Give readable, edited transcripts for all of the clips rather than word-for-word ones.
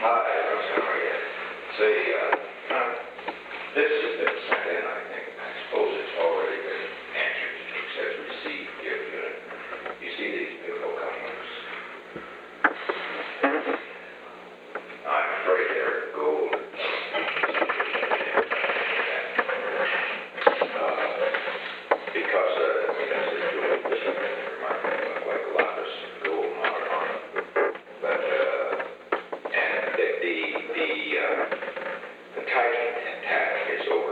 Hi, Russ, how are you? Say, this has been sent in, I think. I suppose it's already been answered. It says received gift unit. You see these beautiful compliments? I'm afraid they're gold. Because this jewel, this reminds me of like lapis gold mounted on it. But, and the tight tag is over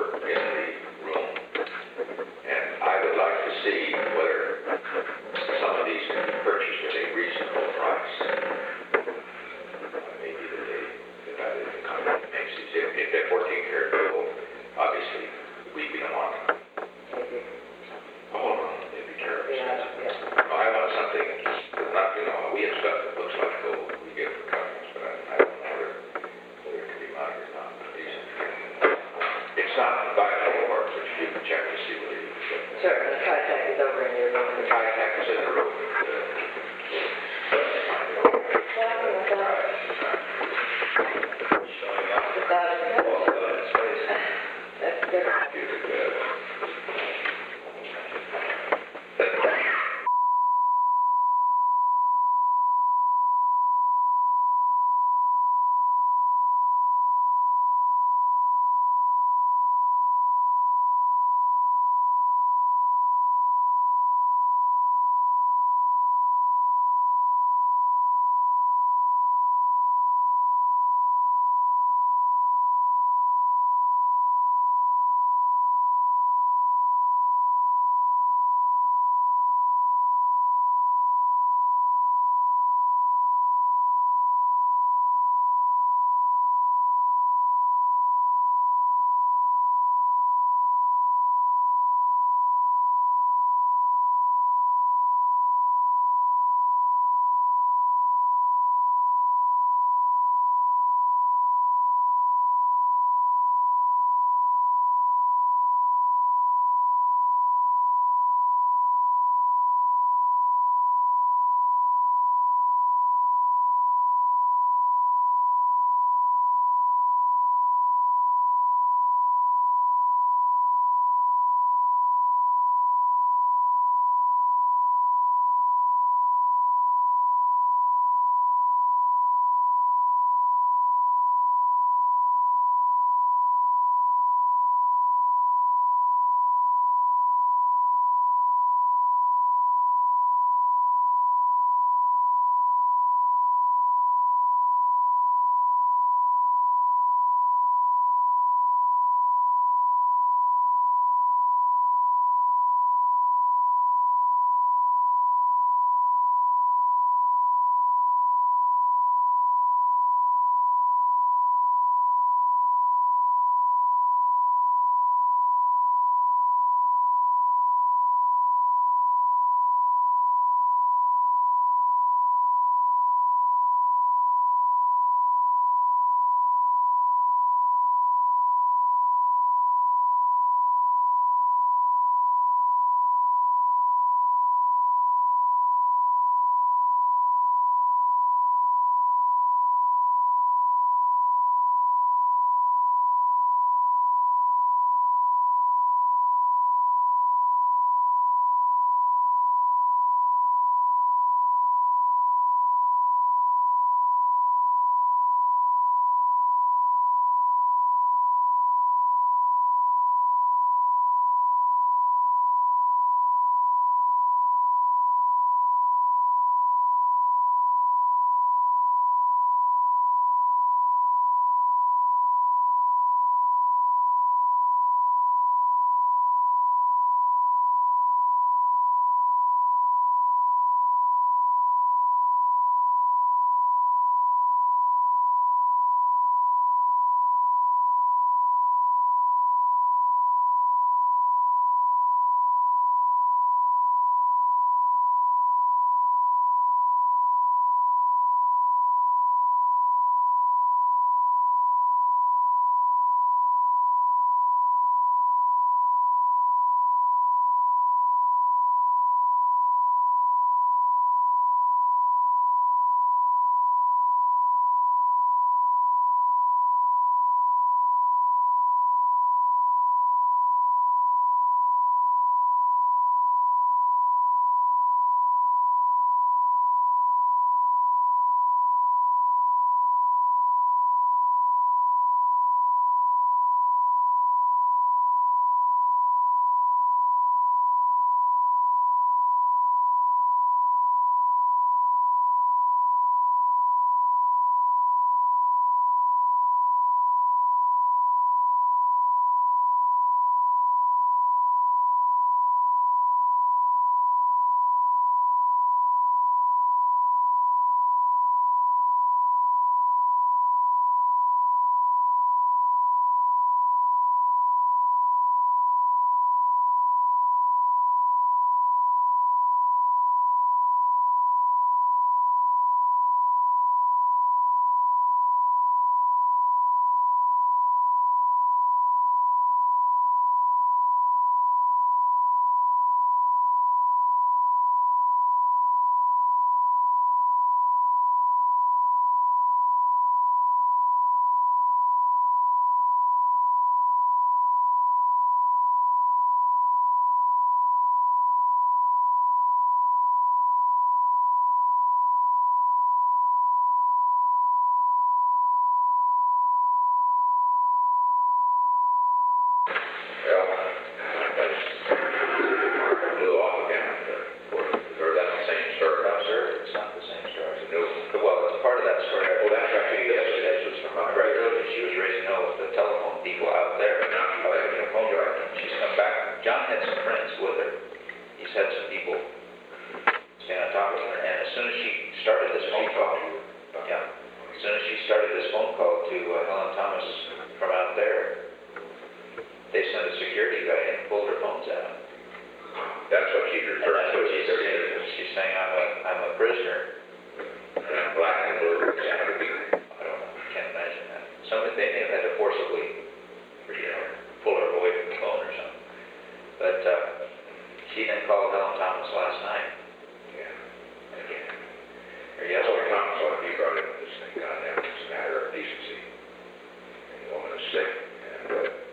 started this phone call to Helen Thomas from out there. They sent a security guy in and pulled her phones out. That's what she's And referring that's to. what she's saying. She's saying, I'm a prisoner. Black and blue. I don't know. Can't imagine that. They may have had to forcibly, pull her away from the phone or something. But she then called Helen Thomas last night. Yeah. Again. Or That's what yesterday. Thomas ought to be brought into this thing. Goddamn, it's a matter of decency. And the woman is sick. And,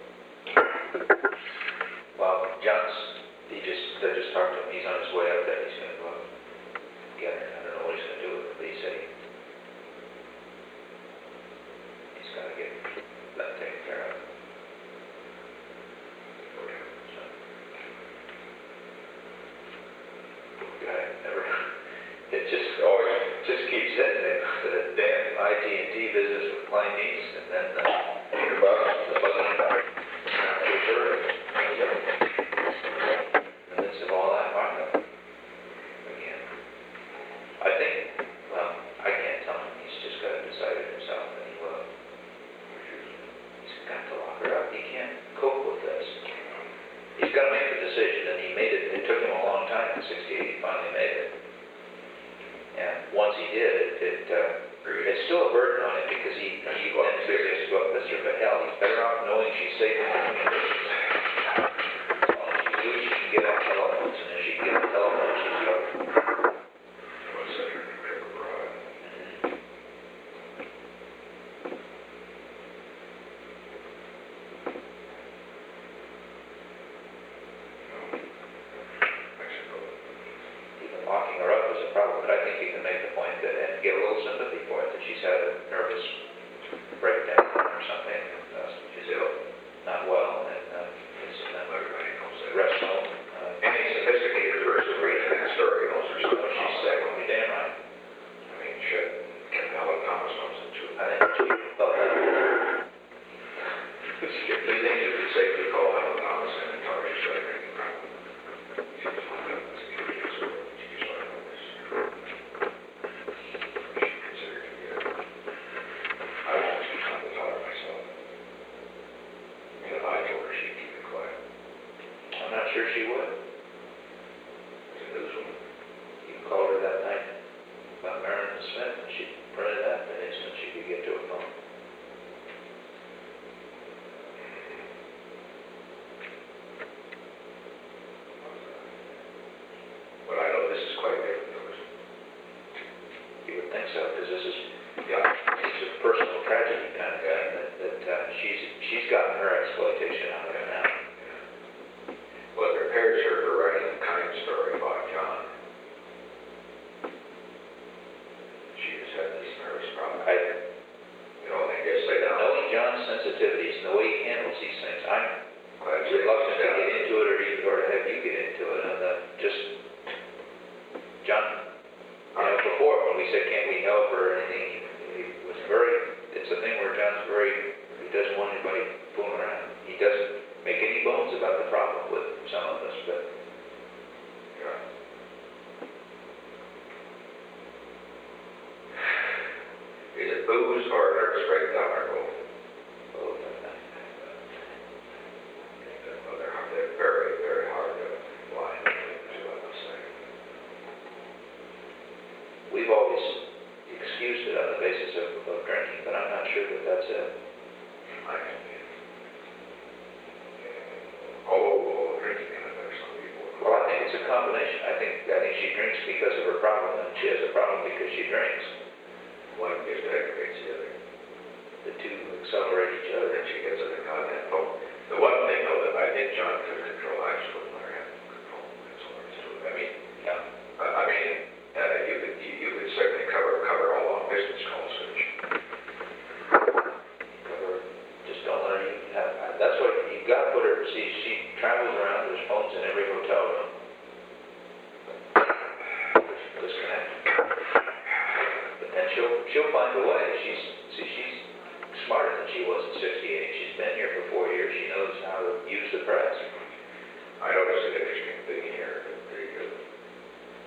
Well, they just talked to him. He's on his way up there. He's going to go up and get her. I don't know what he's going to do with it, but he said he's going to get that taken care of. So, guy never. It just keeps hitting it. The damn IT&T business with Klein East, and then the buzzing back. In the midst of all that markup. Again. I think, well, I can't tell him. He's just got to decide it himself, and he will. He's got to lock her up. He can't cope with this. He's got to make the decision, and he made it. It took him a long time. In '68, he finally made it. And once he did, it's still a burden on him because he then figures, well, Mr. But hell, he's better off knowing she's safe in the community. As long as she believes she can get on telephones, and if she can get on telephones, she's covered. what's that in the paper, Brian? Even locking her up is a problem, but I think you can make the point that, and get a little sympathy for it, that she's had a nervous breakdown or something. She's ill, not well, and is in Everybody knows the that. rest home. Any sophisticated person reading that story knows there's something She's she's sick, sick. you're damn right. I mean, shit. Helen Thomas knows it too. I think she felt that. Do you think you could safely call Helen Thomas in and tell her she's got a drinking problem? She was locked up as a kid years ago. She's like this. She considered to be I won't be trying to tell her myself. I mean, if I told her, she'd keep it quiet. I'm not sure she would. As a newswoman. You called her that night about Marilyn Smith, and she printed that the instant she could get to a phone. But I know this is quite different news. You would think so, because this is Yeah. it's a personal tragedy kind of thing that she's gotten her exploitation out of it now. Well, it prepares her for writing a kind story about John. She has had this nervous problem. They just say that. Knowing John's sensitivities and the way he handles these things, I'm Glad you reluctant to yeah. get into it or to have you get into it. And John, before when we said can't we help or anything, he was it's a thing where John's he doesn't want anybody fooling around. He doesn't make any bones about the problem with some of us, but Yeah. Is it booze or nervous breakdown or both? oh, Well, they're very, very hard to line up, is what I'm saying. we've always excused it on the basis of drinking, but I'm not sure that that's it. I mean, oh, drinking in it, there's some people. Well, I think it's a combination. I think she drinks because of her problem, and she has a problem because she drinks. One just aggravates the other. The two accelerate each other. Then she gets in the goddamn phone. The one thing, though, that I think John could control, I just wouldn't let her have control. That's all there is to it. I mean, Yeah. you could certainly cover all long distance calls, couldn't you? Just don't let her even have. That's what you've got to put her. See, she travels around. There's phones in every hotel room. Disconnect. But then she'll find a way. She's smarter than she was at 68. She's been here for 4 years. She knows how to use the press. I noticed an interesting thing here.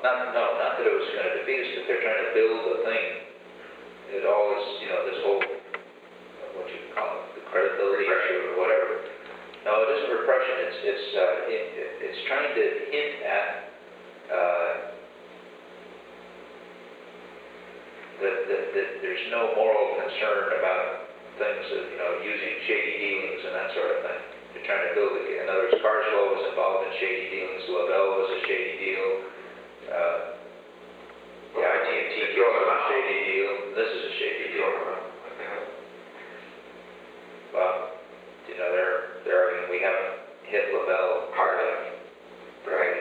not that it was going to defeat us, but they're trying to build a thing. It all is, this whole, what you call it, the credibility issue or whatever. No, it isn't repression. It's trying to hint at that there's no moral concern about things of, using shady dealings and that sort of thing. They're trying to build it. In other words, Carswell was involved in shady dealings. Lavelle was a shady deal. The IT&T deal was a shady deal. This is a shady deal. Well, they're arguing we haven't hit Lavelle hard enough. Right?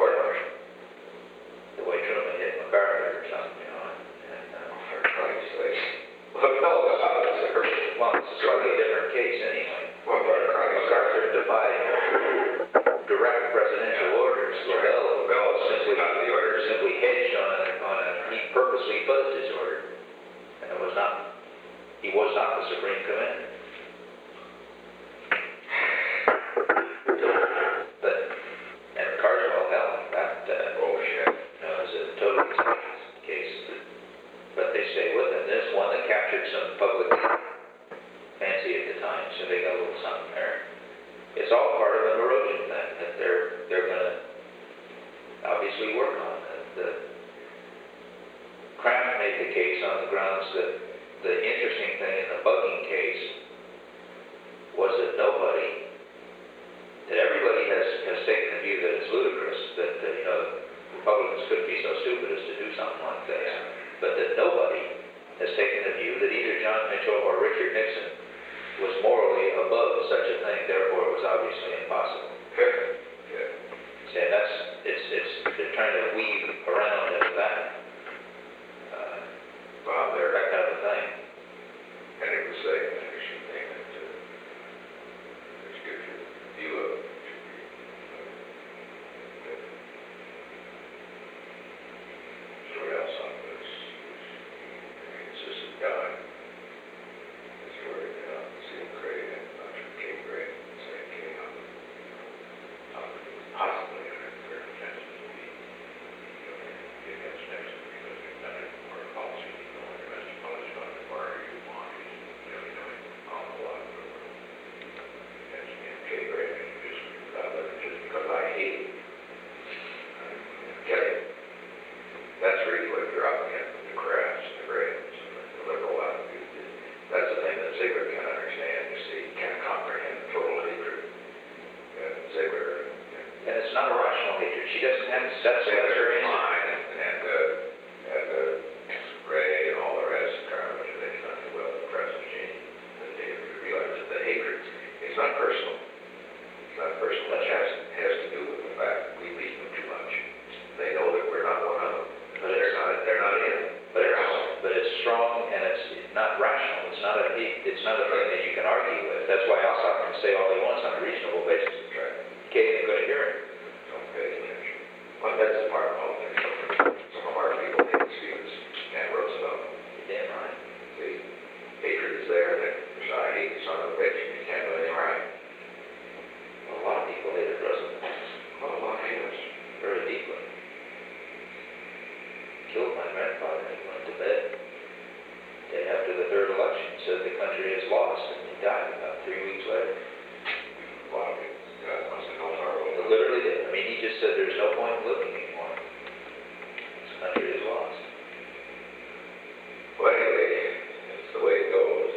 The way Truman hit MacArthur or something, For Christ's sake. Lavelle got out of the curse. Well, it's a slightly different case anyway. Well, for Christ's sake. MacArthur defied direct presidential orders. Lavelle simply hedged on he purposely buzzed his order. And he was not the supreme commander. And Carswell held that, is a totally different case. But they stay with it. This one that captured some public fancy at the time, so they got a little something there. It's all part of an erosion thing that they're going to obviously work on. Kraft made the case on the grounds that the interesting thing in the bugging case was that everybody has taken the view that it's ludicrous, that Republicans couldn't be so stupid as to do something like this, but that nobody has taken the view that either John Mitchell or Richard Nixon was morally above such a thing, therefore it was obviously impossible. And they're trying to weave around into that. That kind of a thing. And it was an interesting thing that which gives you a view of it. What else on this? Consistent guy. This word, seemed great, and became great. So it came up. Possibly their intentions will be against Nixon because they've done it for a policy. Domestic policy on the part you want is really doing an awful lot of good work. And okay, great, just because I hate it. Get it? That's really what you're up against with the crafts, the Grahams, the liberal attitude. That's the thing that Ziegler can't understand. You see, he can't comprehend total hatred. And Ziegler. And it's not a rational hatred. She doesn't have that's her mind and Ray and all the rest. They found it well, the press was changing. They realized that the hatred is not personal. It's not personal. It has to do with the fact we leave them too much. They know that we're not one of them. But they're not in. But it's strong and it's not rational. It's not a thing that you can argue with. That's why Alsop can say all he wants on a reasonable basis. Right. Kate ain't going to hear it. Don't pay attention. Well, that's a part of politics. Some of our people didn't see this and Roosevelt. Damn right. See, hatred is there. I hate the son of a bitch. You can't do anything right. Well, a lot of people hated Roosevelt. Well, a lot of us. Very deeply. Killed my grandfather and he went to bed. Day after the third election, said the country is lost, and he died about 3 weeks later. A lot of people. God must have known our own. It literally did. I mean, he just said there's no point in living anymore. This country is lost. Well, anyway, it's the way it goes.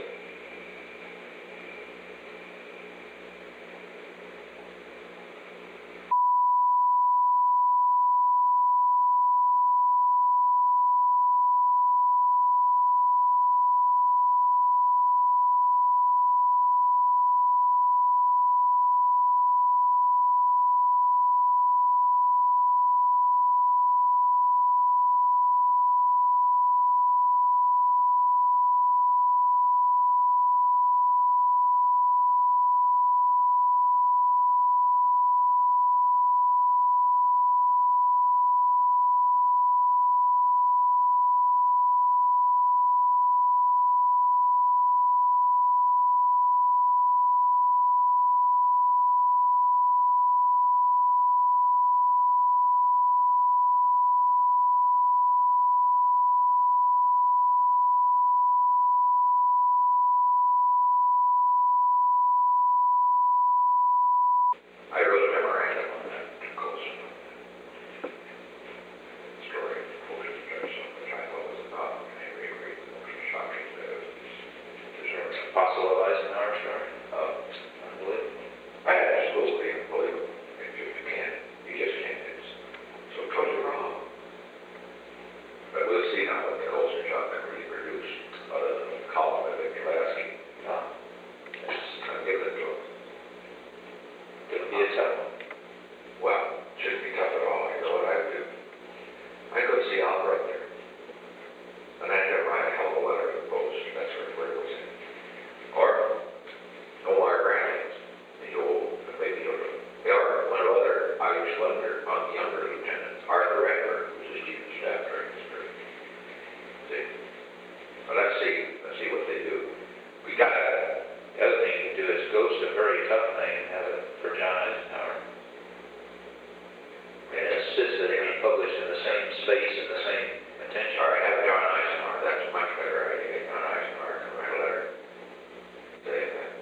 space and the same attention. All right, have John Eisenhower, that's a much better idea. John Eisenhower can write a letter. Say that.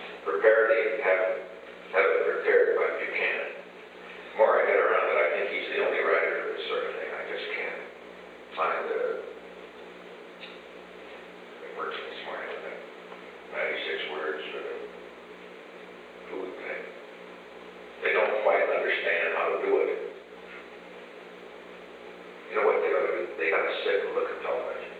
Have it prepared by Buchanan. The more I get around it, I think he's the only writer for this sort of thing. I just can't find the. It works this morning with it. 96 words for the food thing. They don't quite understand how to do it. You know what they ought to do? They got to sit and look at television,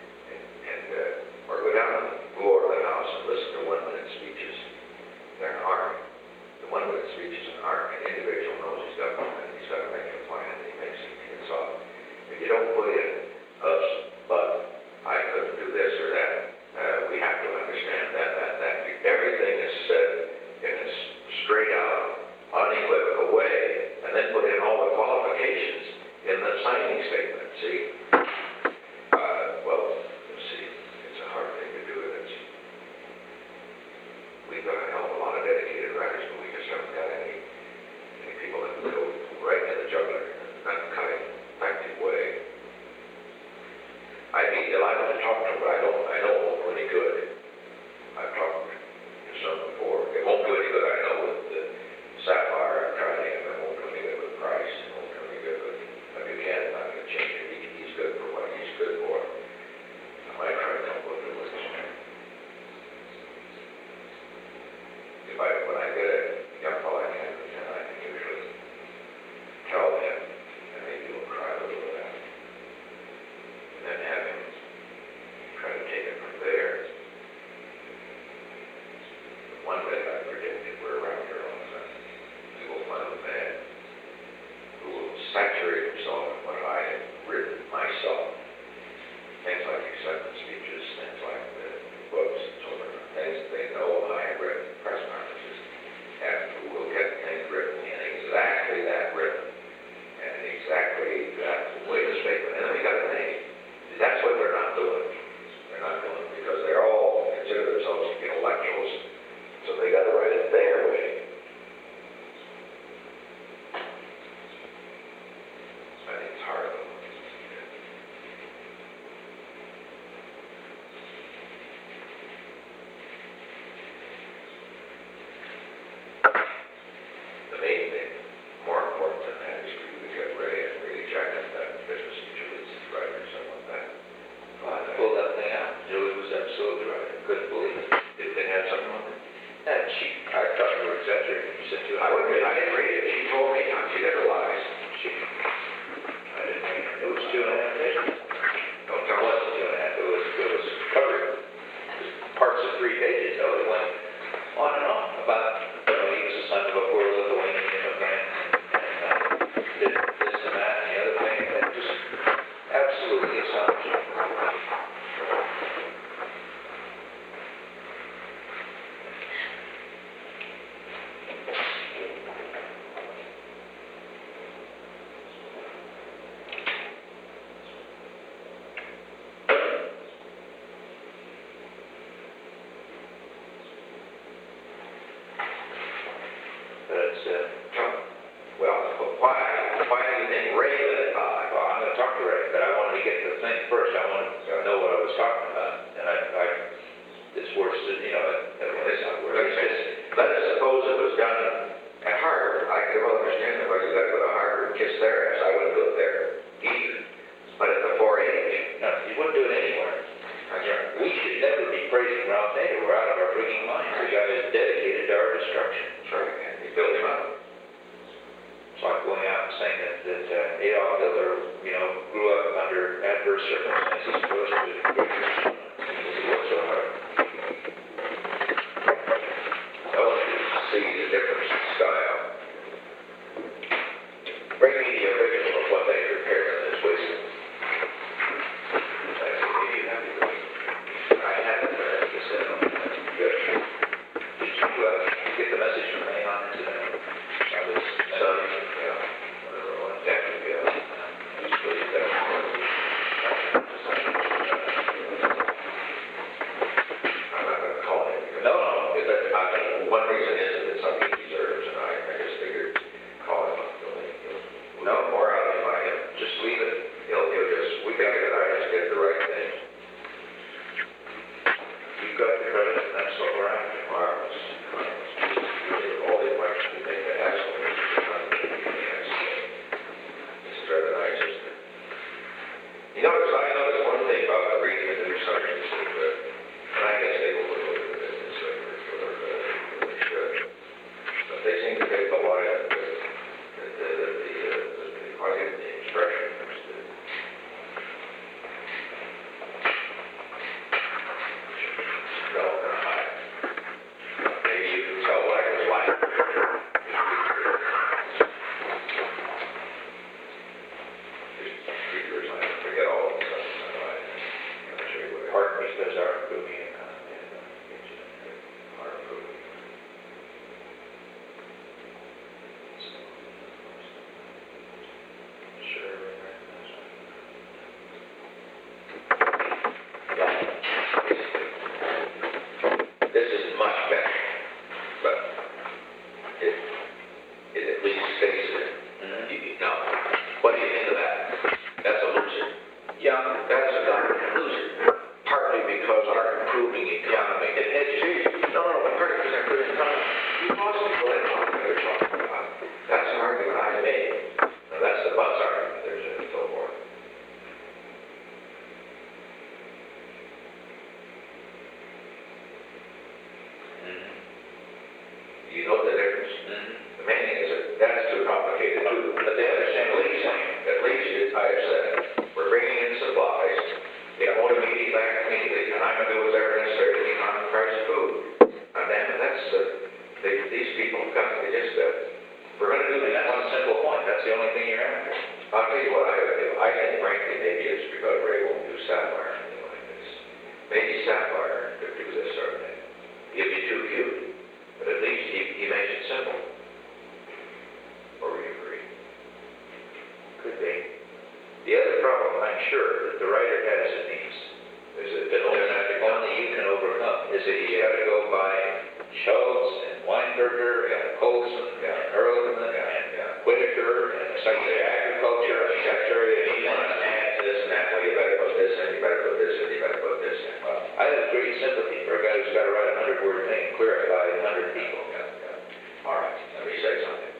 or go over to the house and listen to 1-minute speeches. They're an army. The 1-minute speech is an army. An individual knows he's got 1 minute. He's got to make a plan, and he makes it. It's all. If you don't put in us, but I couldn't do this or that, we have to understand that. Everything is said in a straight out, unequivocal way, and then put in all the qualifications in the signing statement. See? Well, let's see. It's a hard thing to do. We've got a hell of a lot of dedicated writers, but we just haven't got any people that can go right in the juggler in that kind of effective way. I'd be delighted to talk to him, but I know it won't do any good. I've talked to some before. It won't do any good, I know, with the Sapphire. I've tried him. It won't do any good with Price. It won't do any good with Buchanan. I'm going to change it. He's good for what he's good for. I might try to come up with it. When I get a young fellow I can usually tell him, and maybe he'll try a little of that. And then have him try to take it from there. One day I predicted we're around here all the time. We will find a man who will saturate himself in what I have written myself. Things like acceptance speeches, things like the books, and so on. Things that they know I have written, press conferences, and who will get things written in exactly that rhythm and exactly that way to statement. And then we got to think, that's what they're not doing. They're not doing it because they all consider themselves intellectuals, so they got to write it their way. I think it's hard though. The main thing, more important than that, is for you to get ready and really jack up that business of Julie's writers. I want that. I pulled that thing out. Julie was absolutely right. I couldn't believe it. Did they have something on it? And I thought you were exaggerating. You said I didn't read it. She told me. She never lies. I didn't read it. It was 2.5 pages. Don't tell It us. wasn't 2.5. It was covered. Parts of 3 pages, though. It went on and on about, he was the son of a poor Lithuanian immigrant, and did this and that and the other thing. And it just absolutely astonishing. Why do you think Ray let it by? Well, I'm going to talk to Ray, but I wanted to get the thing first. I wanted to know what I was talking about. And it's worse than, it's not worse. Let us suppose it was done at Harvard. I could well understand that why you got to go to Harvard and kiss their ass. I wouldn't do it there either. But at the 4-H. No, you wouldn't do it anywhere. That's right. We should never be praising Ralph Nader. We're out of our freaking minds. The guy is dedicated to our destruction. That's right. And he built him up. It's like going out and saying that Adolf Hitler, grew up under adverse circumstances, opposed to good he worked so hard. I want you to see the difference in style. Bring me the original of what they prepared in this way. I haven't read it, good. Did you get the message from me on incident? I'm sure that the writer has a niece. Is it Only you can overcome. Is that you got to go by Schultz and Weinberger and Colson and Ehrlichman and Whitaker and the Secretary of Agriculture and Secretary of you want to add this and that, well, you better put this in, you better put this in, you better put this in. Well, I have great sympathy for a guy who's got to write a 100-word thing and clear it by 100 people. All right, let me say something.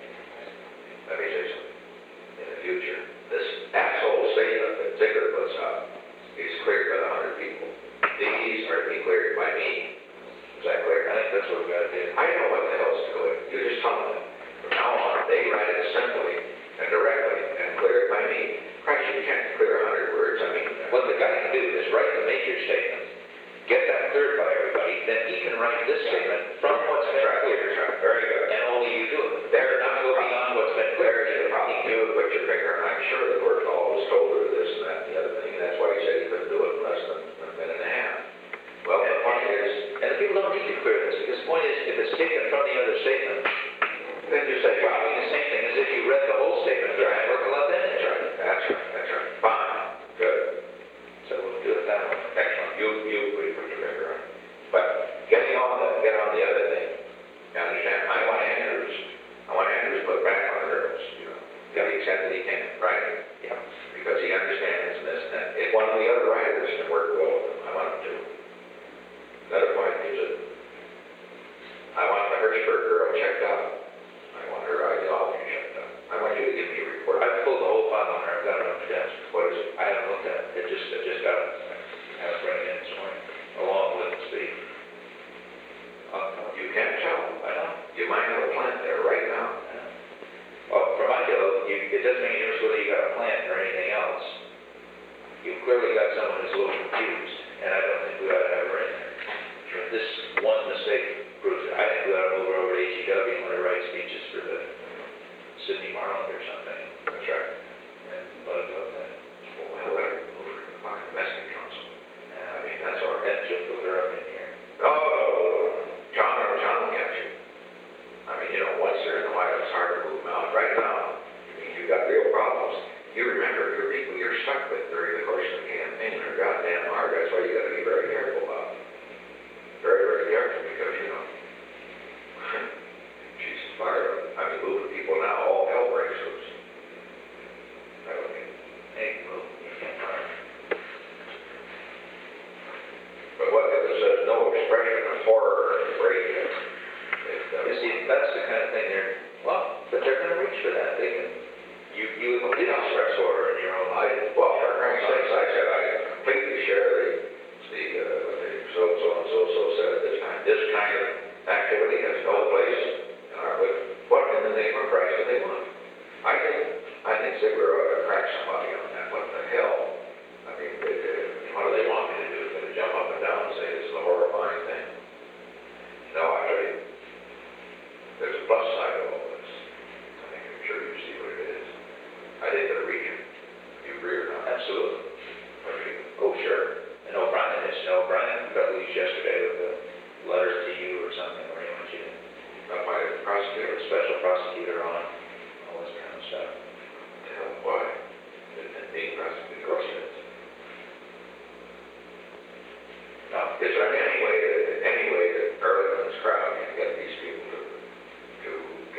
In the future, this asshole statement that Ziegler puts up is cleared by 100 people. These are to be cleared by me. Is that clear? I think that's what we've got to do. I know what the hell's to it. You just tell them. From now on, they write it simply and directly and clear it by me. Christ, you can't clear 100 words. I mean, What the guy can do is write the major statement, get that cleared by everybody, then he can write this statement from what's been cleared. Very good. And only you do it. They're not Go beyond what's been cleared. There's the problem. You would put your finger, and I'm sure that Berthold was told her this and that and the other thing, and that's why he said he couldn't do it in less than a minute and a half. Well, the point is, And the people don't need to clear this, because the point is, if it's taken from the other statement, then you say, well, I mean the same thing as if you read the whole statement, right? Work a lot then. That's right, that's right, that's right. Fine, good. So we'll do it that way. Excellent. You put your finger on it. But get on the other thing. You understand? I want Andrews put back on the hurdles, to the extent that he can, right? Yeah. Because he understands this and that. If one of the other writers can work well with him, I want him to. Another point is that I want the Hirschberg girl checked out. I want her ideology checked out. I want you to give me a report. I've pulled the whole file on her. I've got it on the desk. What is it? I haven't looked at it. It just got it. I have it bring it in this morning, along with the speed. You can't tell. I know. You might have a plant there right now. Well, from my deal, it doesn't make any difference whether you got a plant or anything else. You've clearly got someone who's a little confused, and I don't think we ought to have her in there. This one mistake proves it. I think we ought to move her over to HEW and let her write speeches for the Sydney Marlin or something. That's right. And let it go then. Well, let her move her to the Park Investment Council. I mean, that's all right. Then she'll put her up in here. Oh, John will catch you. I mean, once they're in the White House, it's hard to move them out. Right now, you've got real problems. You remember, your people you're stuck with during the course of the campaign are goddamn hard. That's why you got to be very careful about them. Very, very careful because, she's fired. I mean, moving people now, all hell breaks loose. I don't mean, Hey, move. You can't fire. but what if there's no expression of horror or rage? You see, that's the kind of thing but they're going to reach for that. They can, you did express order in your own life. Well, for Christ's sakes, I said I completely share what the so said at this time. This kind of activity has no place in our life. What in the name of Christ do they want? I think Ziegler ought to crack somebody on that. What the hell? I mean, what do they want me to do? To jump up and down and say this is a horrifying thing? No, I tell you, there's a plus side of all this. I'm sure you see what it is. I think the region, you agree or not? Absolutely. What do you think? Oh, sure. And O'Brien got loose yesterday with a letter to you or something where he wants you to Not my prosecutor. get a special prosecutor on all this kind of stuff. Hell, why? Being prosecuted. Of course it is. No, Is there any way that Ehrlichman's crowd can get these people to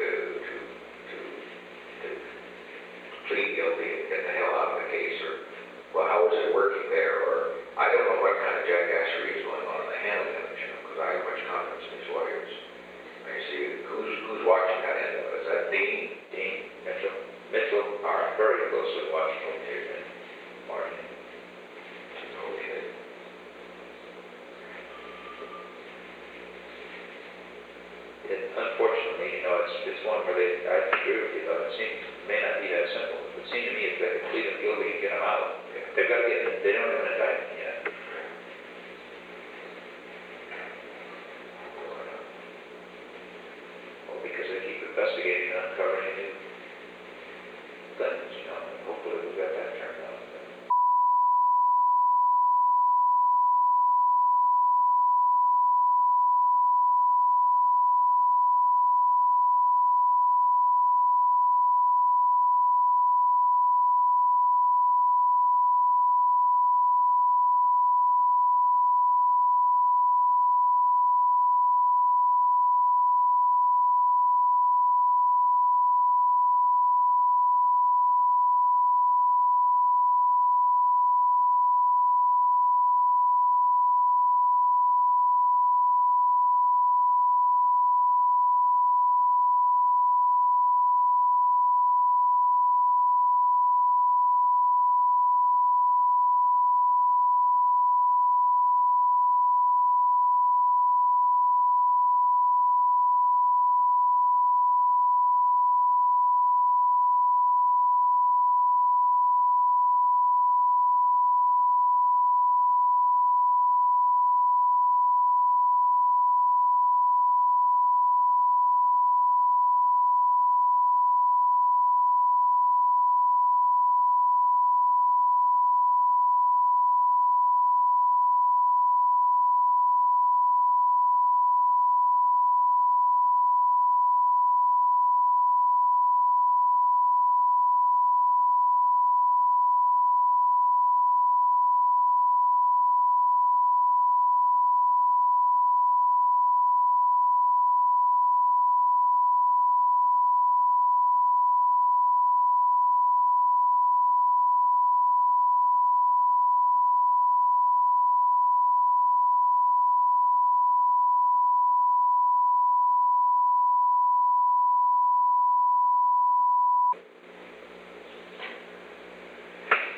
plead guilty and get the hell out of the case? Or, well, how is it working there? Or, I don't know what kind of jackassery is going on in the Hanley election, because I have much confidence in these lawyers. I see who's watching that end of it. Is that Dean? Mitchell are very closely watching and Martin. Okay. Unfortunately, it's one where I agree with you, though. It may not be that simple. It would seem to me if they could plead them guilty and get them out, they've got to they don't have an indictment yet. Well, because they keep investigating and uncovering new things, hopefully we've got that turned out.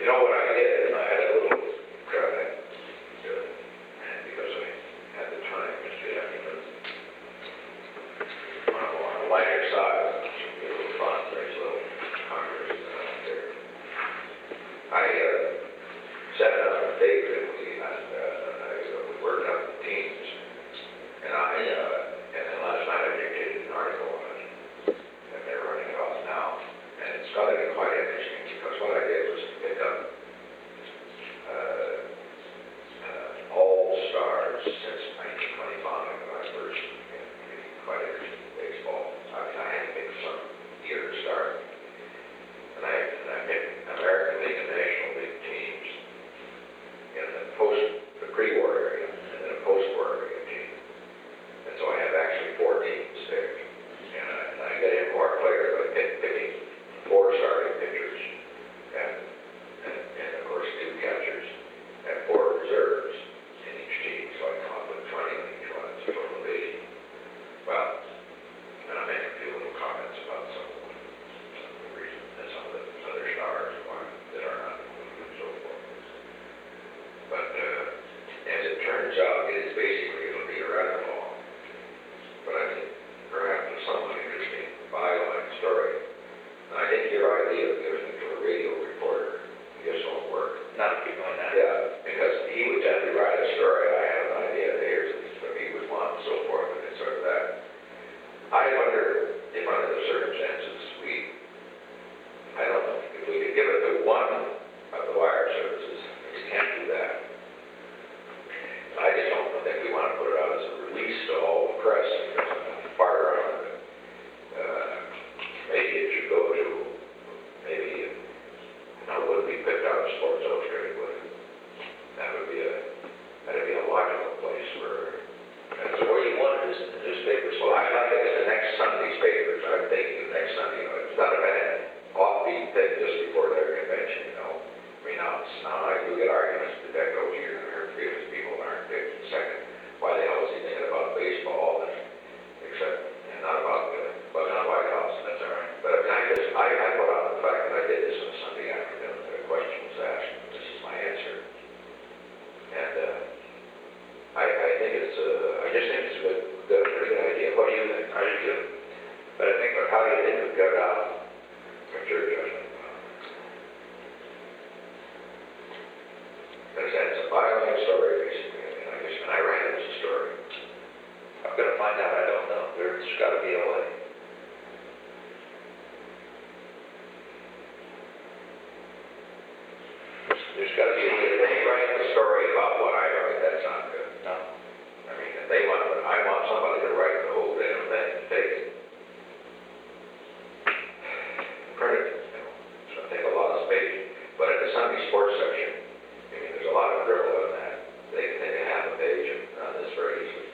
You know what I did? I had a little try because I had the time yesterday afternoon. On a lighter side, a little fun, there's a little Congress there. I set it up a date that we worked out the teams, and then last night I dictated an article on it, and they're running it off now, and it's going to be quite interesting because what I did was pick up all stars since 1925 when I first began getting quite interested in baseball. I mean, I had to pick some year to start, and I picked American League and National League teams in the pre-war area and then a post-war area team. And so I have actually 4 teams there. And I get in more players by picking 4 starting pitchers and of course 2 catchers and 4 reserves in each team. So I come up with 20 in each one. It's a total of 80. Well, and I make a few little comments about some of the reasons and some of the other stars that are not included and so forth. But as it turns out, it'll be a rather long, but I think perhaps a somewhat interesting byline story. And I think your idea of giving it to a radio reporter just won't work. Not if you're going that. Yeah, because he would definitely write a story. I have an idea that here's what he would want and so forth, and it's sort of that. I wonder if under the circumstances I don't know, if we could give it to one of the wire services. We can't do that. I just don't think we want to put it out as a release to all the press because I'm far around it. Maybe it should go to, it wouldn't be picked out of Sports Illustrated, would it? That'd be a logical place where. So where you want it is in the newspapers. Well, I'd like it in the next Sunday's papers. I'm thinking the next Sunday. It's not a bad offbeat thing just before their convention, I mean, now I do get arguments that goes here and there because people aren't picked second. Why the hell is he thinking about baseball and not about the White House? That's all right. But I put on the fact that I did this on a Sunday afternoon. The question was asked. This is my answer. And I just think it's a pretty good idea. What do you think? I do too. But how do you think we've got it out? What's your judgment? It's a byline story, basically. And I ran it as a story. I'm going to find out. I don't know. There's got to be a way. There's got to be a way. If they write the story about what I write, that's not good. No. I mean, if they want, I want somebody to write the whole damn thing and take it. Print it. It's going to take a lot of space. But in the Sunday sports section, I mean, there's a lot of dribble in that. They can take a half a page and run this very easily.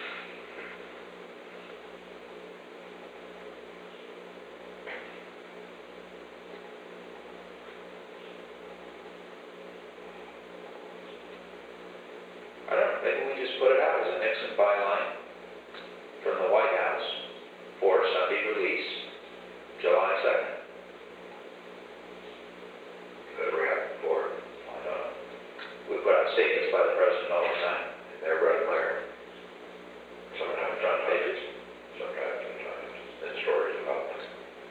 I don't know. Maybe we just put it out as a Nixon byline from the White House for Sunday release, July 2nd. Never happened before. I don't know. We put out statements by the president all the time. They're running there. Sometimes front pages. Sometimes. And stories about them.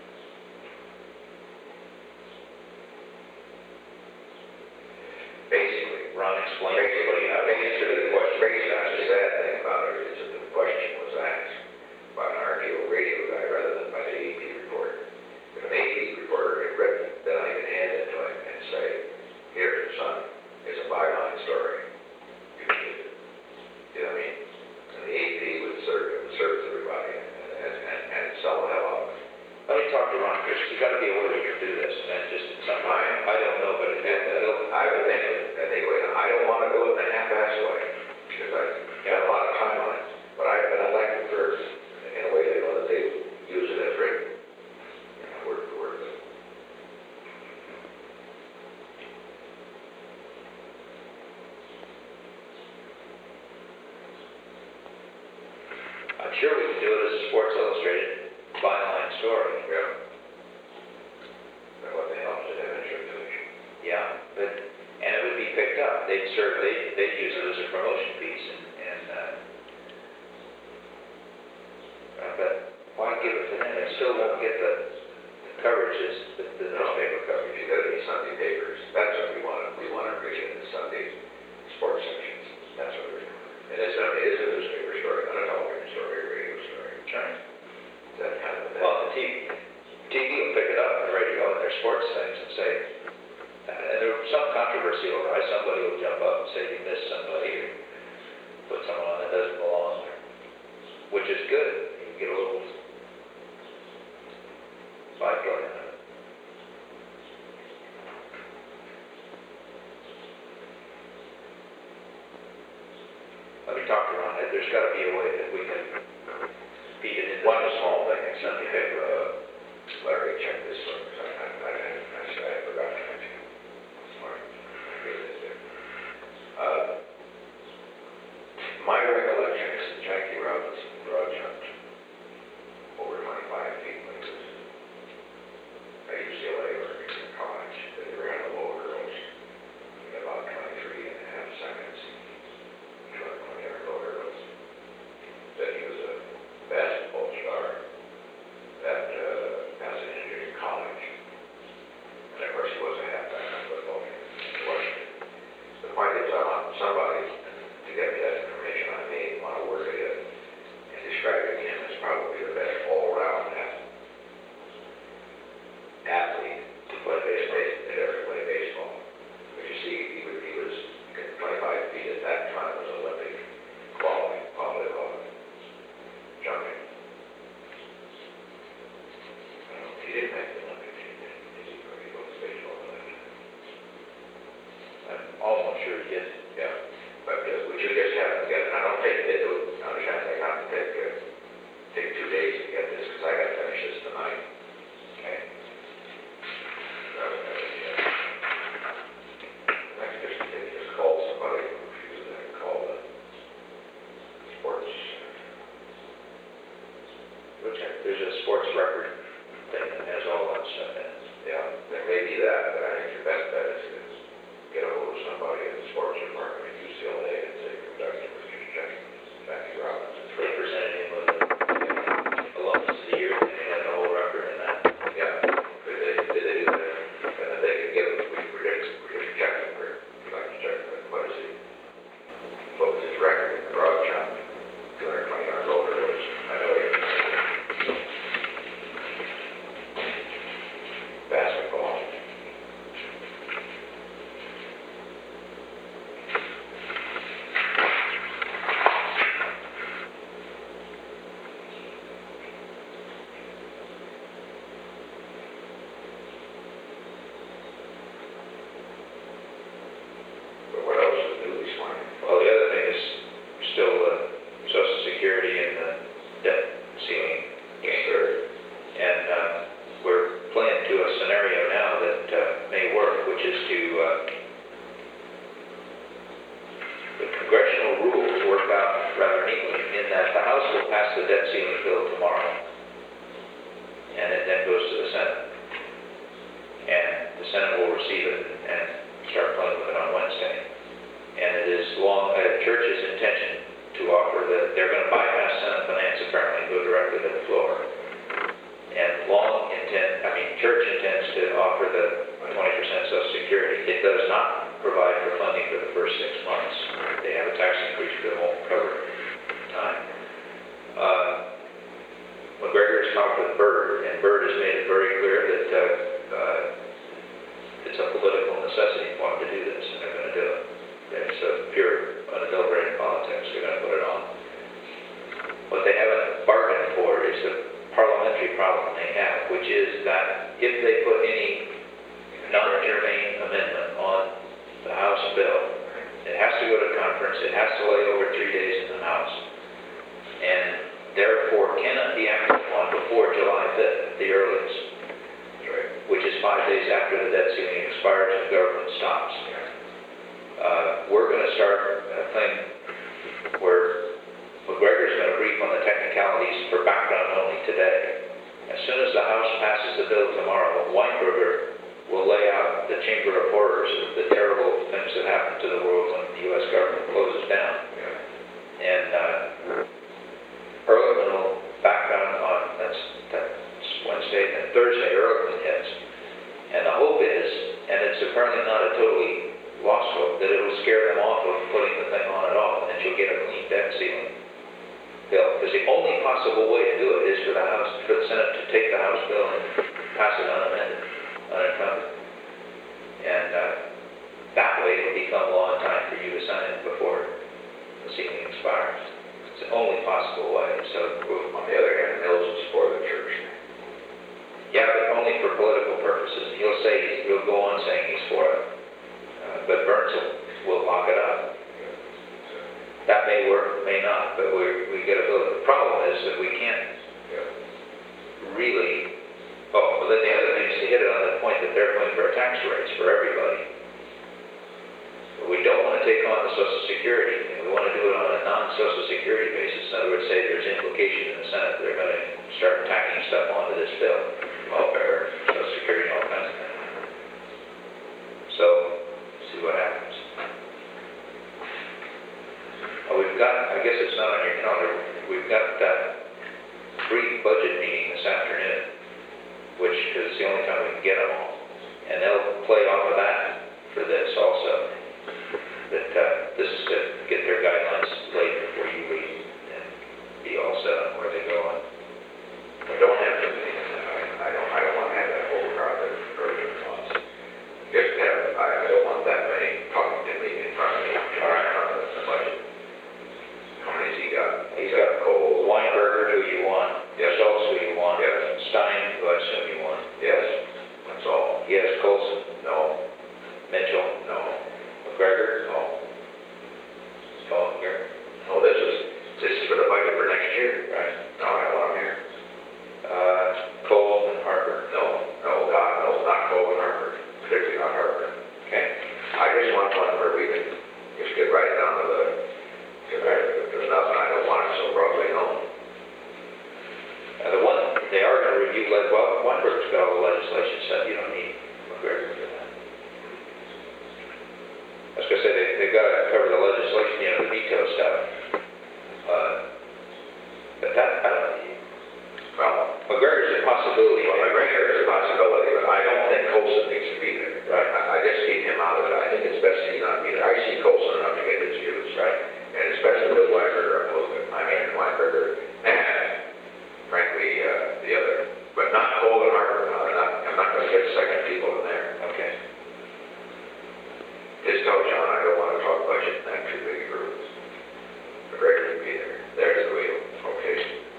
Basically, Ron explained. basically the sad thing about it is that the question was asked by an RTO radio guy rather than by the AP reporter. If an AP reporter had written it, then I could hand it to him and say, here, son, is a byline story. You can use it. You know what I mean? And the AP would serve everybody and sell the hell out of it. Let me talk to Ron Chris. There's got to be a way we can do this. And then just in some way, I don't know, but I would think that they would. I don't want to do it in a half-assed way because I've got a lot of time on it. But I'd like it for in a way they know that they use it as written, word for word. I'm sure we can do it as a Sports Illustrated byline story. Yeah. And what the hell is it in a circulation? Yeah, but out. They'd use it as a promotion piece, but why give it to them? It still won't get the coverage as the newspaper coverage. You got to be Sunday papers. That's what we want. We want to bring in the Sunday sports sections. That's what we're doing. And it is a newspaper story, not a television story, a radio story. Right. That kind of thing. Well, the TV will pick it up on the radio and their sports things and say, and there's some controversy will arise. Somebody will jump up and say you missed somebody or put someone on that doesn't belong, which is good. You get a little byplay on it. Let me talk around it. There's got to be a way that we can feed it in. One small thing, it's Sunday something paper. Larry, check this one. I forgot to mention. Smart. My recollection is that Jackie Robinson broad jumped over 25 feet when he was at UCLA or in college. But he ran the low hurdles in about 23 and a half seconds. 20 low hurdles. That he was a basketball star at Pasadena College. And of course, he was a halfback on football in Washington. The point is, I want somebody to get me that information I may want to work it in and describing him as probably the best all-round athlete to play baseball, that ever played baseball. But you see, he was 25 feet at that time was Olympic quality jumping. He didn't make the Olympic team, did he? Or he was baseball player. I'm almost sure he did. Yeah, but we should just have to get, and I don't think they do, I understand they have to take 2 days to get this, because I got to finish this tonight. Okay? Just call somebody, call the sports. There's a sports record thing that has all that stuff in it. Yeah, there may be that, but I think your best bet is to get a hold of somebody in the sports department at UCLA and say, Dr. Jackie Robinson. They presented him with a alumnus of the year, and they had a whole record in that. Yeah, did they do that? And then they could give it, we just check it, or we'd like to check it, what is he? What was his record in the broad jump? 220 yards older, it was, I know he was basketball. But what else is new this morning? Well, the other thing is still Social Security and the debt ceiling. Sure. And we're playing to a scenario now that may work, which is to the congressional rules work out rather neatly in that the House will pass the debt ceiling bill tomorrow, and it then goes to the Senate, and the Senate will receive it and start playing with it on Wednesday. And it is Church's intention to offer that they're going to bypass Senate Finance apparently, go directly to the floor. And Church intends to offer the 20% Social Security. It does not provide for funding for the first 6 months. They have a tax increase that won't cover time. McGregor has talked with Byrd, and Byrd has made it very clear that it's a political necessity for them to do this, and they're going to do it. It's pure, unadulterated politics. They're going to put it on. What they haven't bargained for is the parliamentary problem they have, which is that if they put any non-germane amendment on the House bill, it has to go to conference, it has to lay over 3 days in the House, and therefore cannot be acted upon before July 5th at the earliest, which is 5 days after the debt ceiling expires and government stops. We're going to start a thing where McGregor's going to brief on the technicalities for background only today. As soon as the House passes the bill tomorrow, Weinberger will lay out the Chamber of Horrors of the terrible things that happened to the possible way to do it is for the Senate to take the House bill and pass it unamended, unencumbered. And that way it'll become law in time for you to sign it before the seating expires. It's the only possible way. So, On the other hand, Mills is for the church. yeah, but only for political purposes. He'll go on saying he's for it. But Burns will lock it up. That may work, may not, but we get a bill. The problem is that we can't really. Oh, but then the other thing is to hit it on the point that they're going for a tax raise for everybody. But we don't want to take on the Social Security. We want to do it on a non-Social Security basis. In other words, say there's implication in the Senate that they're going to start tacking stuff onto this bill, welfare, Social Security, all kinds of things. So, see what happens. Oh, we've got, I guess it's not on your calendar, we've got that pre-budget meeting this afternoon, which is the only time we can get them all. And they'll play off of that for this also. That this is to get their guidelines laid before you leave and be all set on where they go on. We don't have to be, I don't want to have that whole crowd of urgent ones. Just have, I don't want that many talking to me in front of me. All right. The budget. How many's he got? He's got Cole. Weinberger, who you want. Yes. Schultz, who you want. Yes. Stein, who I assume you want. Yes, that's all. He has Colson. No, Mitchell. no, McGregor. no. Oh, here. No, this is for the budget for next year. Right. No, I don't want him here. Cole and Harper. No, God, no, not Cole and Harper, particularly not Harper. Okay. I just want one where we can just get right down to if there's nothing, I don't want it so broadly known. The one, they are going to review, well, Weinberger's got all the legislation stuff, you don't need McGregor for that. I was going to say, they've got to cover the legislation, the veto stuff. But that, I don't know. Well, McGregor's a possibility. well, McGregor is a possibility, but I don't think Colson needs to be there. Right. I just keep him out of it. I think it's best he not be there. I see Colson enough to get his views. Right. And especially with Weinberger, I'm looking, Weinberger, and frankly, the other. But not Cole and Harper. No, I'm not going to get second people in there. Okay. Just tell John I don't want to talk budget in that too big a group. McGregor can be there. There's the wheel. Okay.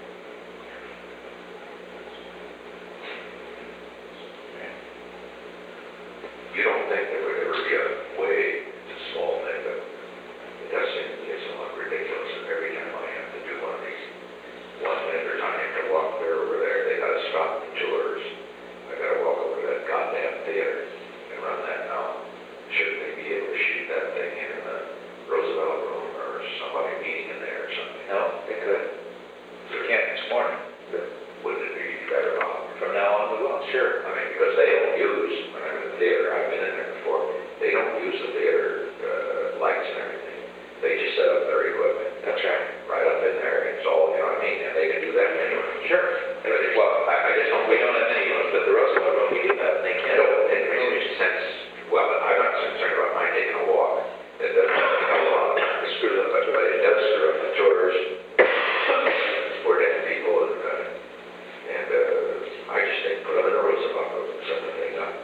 You don't think there would ever be a way, it's a small thing, but it does seem to get somewhat ridiculous. And every time I have to do one of these, 1 minute or time I have to walk there over there, they got to stop the tours. I got to walk over to that goddamn theater and run that now. Shouldn't they be able to shoot that thing in the Roosevelt room or somebody meeting in there or something? No, they could. You can't this morning. Wouldn't it be better off? From now on, we will. Sure. I mean, because they don't use, when I'm in the theater, I've been in there before, they don't use the theater lights and everything. They just set up their equipment. That's right. Right up in there, and it's all, you know what I mean? And they can do that anyway. Sure. Well, I just don't, We don't have any of but the Roosevelt room, we do have, and they I can't. don't think it makes any sense. Well, I'm not concerned about mine taking a walk. It doesn't take a lot. It screws up, but it does screw up the tours for deaf people, and I just think put them in a Roosevelt room and set the thing up.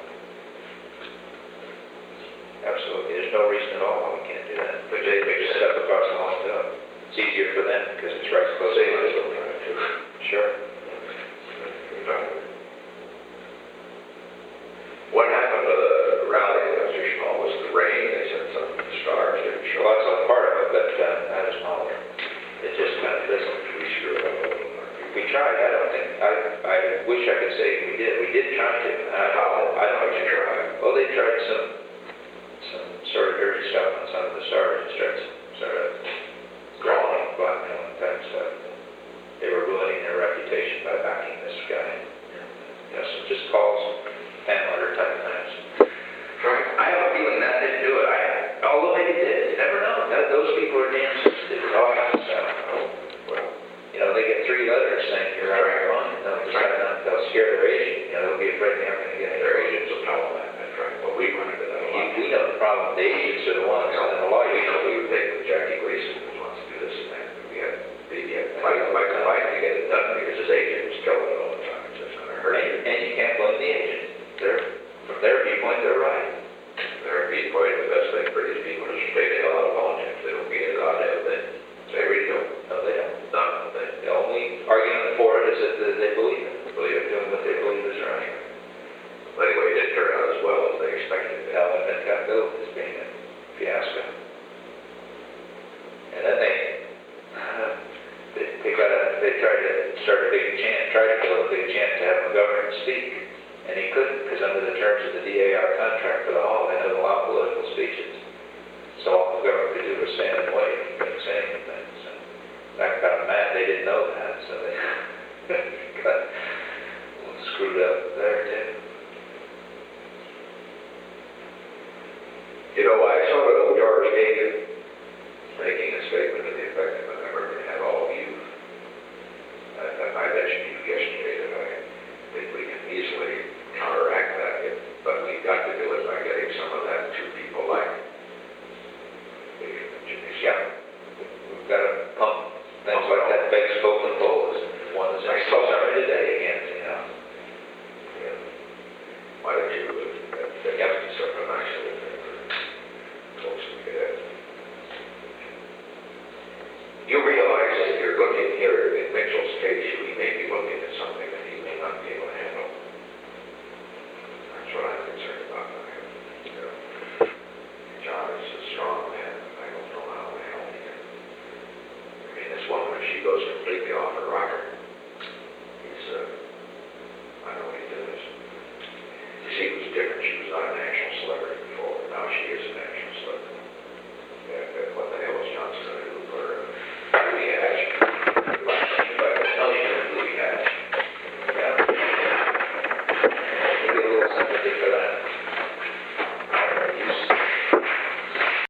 Absolutely. There's no reason at all why we can't do that. But they Just step across the hall and do it. It's easier for them because it's right close to Same as us. what we're trying to do. Sure. What happened to the rally that was just small was the rain. They said some of the stars didn't show Well, up. that's a part of it, but that is not it. It just kind of fizzled. We screwed up a little. We tried. I don't think, I wish I could say we did. We did try to. I don't know. You tried. Well, they tried some sort of dirty stuff on some of the stars and started sort of drawing, blackmailing type stuff. They were ruining their reputation by backing this guy. Some just calls, fan letter type things. Right. I have a feeling that didn't do it. Although maybe it did. You never know. Those people are damn sensitive. Well, they get 3 letters saying you're out of your mind. They'll scare their agent. They'll be afraid they aren't going to get any. Their agents will tell them that. That's right. But we run into that a lot. We know the problem. The agents are the ones, and the lawyers. We know they photo George gave you, making a statement to the effect that the member can have all youth. I mentioned to you yesterday that I think we can easily counteract that, but we've got to do it by getting some of that to people like Yeah. We've got to pump things like that, big scope and goals. One is I saw something today again, you know. Yeah. Why don't you, that has to be something nice for folks to get at. You realize that if you're looking here in Mitchell's case, we may be looking at something that he may not be able to handle. That's what I'm concerned about. John is a strong man. I don't know how the hell he can. I mean, this woman, if she goes completely off her rocker,